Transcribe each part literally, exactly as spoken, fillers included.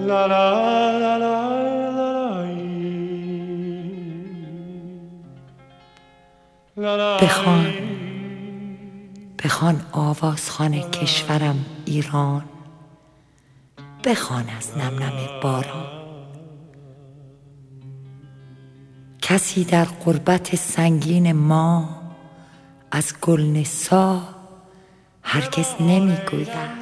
لا لا لا لا بخوان بخوان آوازخوان کشورم ایران، بخوان از نم نم باران. کسی در غربت سنگین ما از گلنسا هرگز نمی گوید.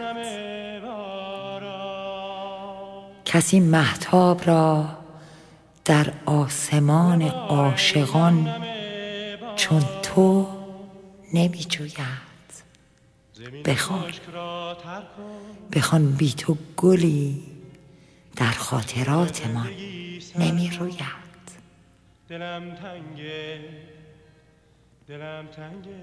کسی مهتاب را در آسمان عاشقان چون تو نمی جوید. بخوان بخوان بی تو گلی در خاطراتمان نمی روید. دلم تنگه دلم تنگه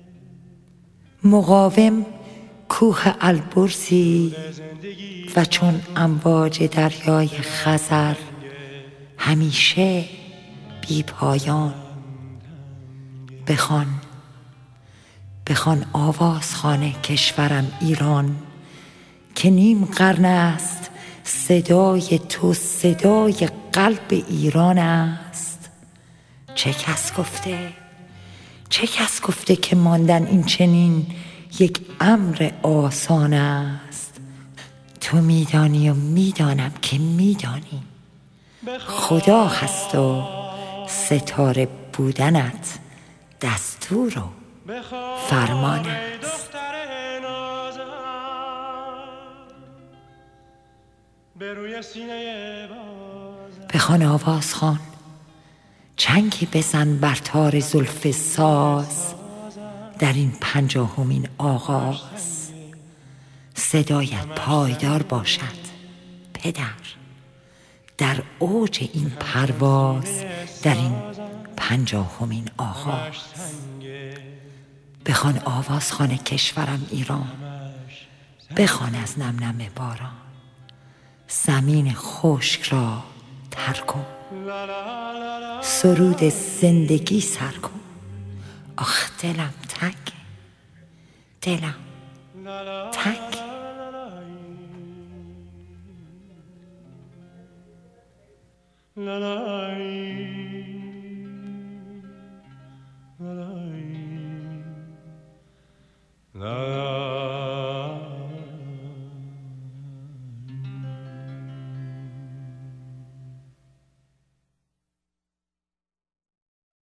مقاوم کوه البرزی و چون امواج دریای خزر همیشه بی پایان. بخوان بخوان آوازخوان کشورم ایران، که نیم قرن است صدای تو صدای قلب ایران است. چه کس گفته چه کس گفته که ماندن این چنین یک امر آسان است؟ تو میدانی و میدانم که میدانی، خدا هست و ستاره بودنت دستور و فرمان است. بخوان آوازخوان چنگی بزن بر تار زلف ساز در این پنجاهمین آغاز. صدایت پایدار باشد پدر در اوج این پرواز در این پنجاهمین آغاز. بخوان آوازخوان کشورم ایران، بخوان از نم نم باران. زمین خشک را تر کن، سرود زندگی سر کن. آخ دلم تنگ دلم تنگ. لا لا